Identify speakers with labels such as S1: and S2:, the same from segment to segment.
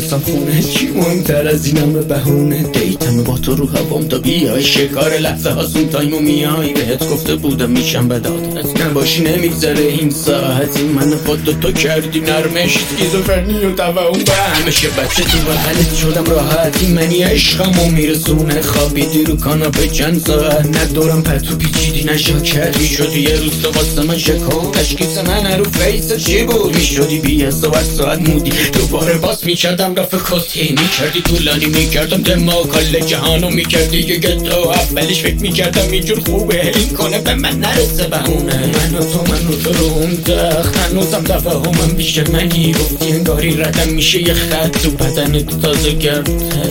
S1: رفتم خونه، چی مهمتر از اینم به بهونه. دیتم با تو رو هوام تا بیای، شکار لحظه هاسون تایمو میای. بهت گفته بودم میشم بداد، نباشی نمیگذره این ساعتی. من با تو کردی نرمش، اسکیزوفرنی و توهم به همیشه. بچه تو بغلت شدم راحتی، منی عشقمو میرسونه. خوابیدی رو کاناپه چند ساعت، نه دورم پتو پیچیدی نه شاکت. میشدی یه روز تو واسه من شکو، تشخیص من رو فیست چی بود؟ میشدی بی ساعت مودی، دوباره باز میکردم رفت کستی. میکردی طولانی میکردم دماغ کل جهانو میکردی یه گتو. اولش فکر میکردم اینجور خوبه، این کنه به من نرسه بهونه. من و تو رو اون تخت، هنوزم تفاهمم بیشه. منی گفتی انگاری ردم میشه یه خط تو بدن تو تازه گردتر.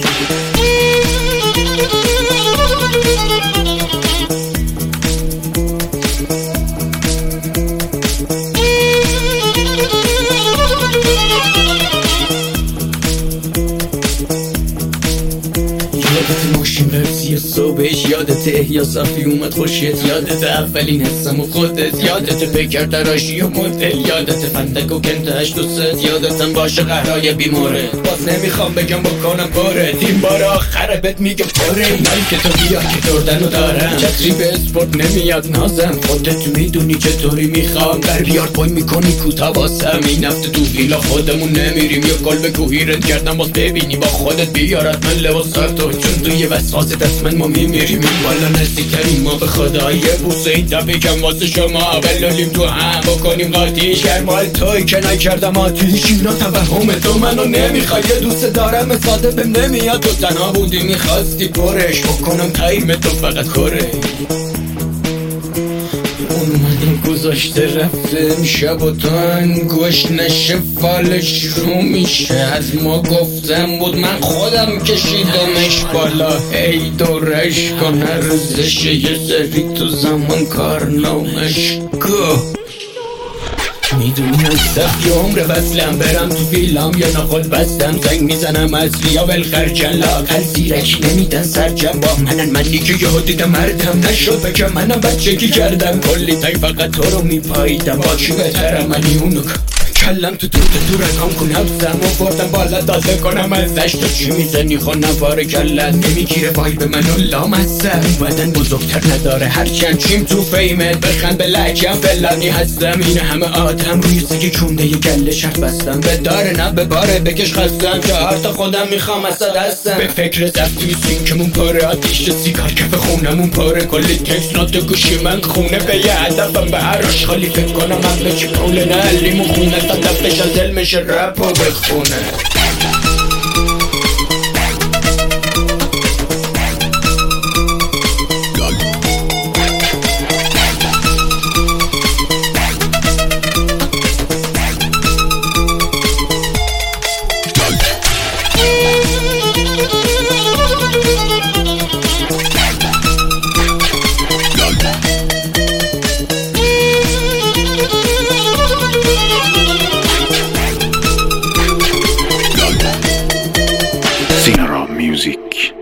S1: یادت ماشین رفتی صبحش، یادت یا صافی اومد خوشت، یادت اولین حسم و خودت، یادت پیکر تراشی و مدل، یادت فندک و کنتش دوست، یادتم باشه قهرای بیماره. باز نمیخوام بگم بکنم پاره، این بار آخره بهت میگم پاره. اینایی که تو بیا که دردن رو دارم، چتری به اسپورت نمیاد نازم. خودت میدونی چطوری میخوام در بیار پای میکنی کوتا واسم. این هفته تو ویلا خودمون نمیریم، یا گل به کوهیرت کردم باز ببینی با خودت. بیارت من لباس تو چون توی وسواس دست من ما میمیریم. این بالا نزدیکتریم ما به خدا، یه بوسه این دفعه کم واسه شما. بلالیم تو هم بکنیم قاطیش، گرمال توی که نکردم آتیش. اینا توهم تو منو نمیخوای، یه دوست دارم ساده بهم نمیاد. تو تنها بودی میخواستی پرش بکنم تایم تو فقط کره. اومدم گذاشته رفته شب و تو انگوش نشه فالش رو میشه. از ما گفتم بود من خودم کشیدمش بالا. ای دورش کن ارزشه یه سری تو زمان کارنامش گو. میدونی از سختی عمر وصلم، برم تو ویلام یا نقل بستم. زنگ میزنم از ریا بالخرجن، لاقل زیرکی نمیدن سرجم. با منی که یهو دیدم مردم نشد بگم منم بچگی کردم. کلی تایی فقط تو رو میپاییدم، با چی بهترم منی اونو کلم تو رقم کنم زم و بردم بالا داده کنم ازش. تو چی میزنی خو نوار کلت نمیگیره وای به منو لامصب. بدن بزرگتر نداره هرچند چیم تو فیمت، بخند به لکم فلانی هستم. این همه آدم روی سگی کونده یه گله شرط بستم. به داره نه به باره بکش خستم، که هر تا خودم میخوام اصلا دستم. به فکر زفت توی سینکمون پاره، آتیش سیگار کف خونمون پاره. کلی تکسنات گوشی من خونه به یه هدفم، به هر آشغالی فکر کنم من به چی پوله نه علیمون خونه. دفتش از علمش رپ و بخونه.
S2: Sinaram Music.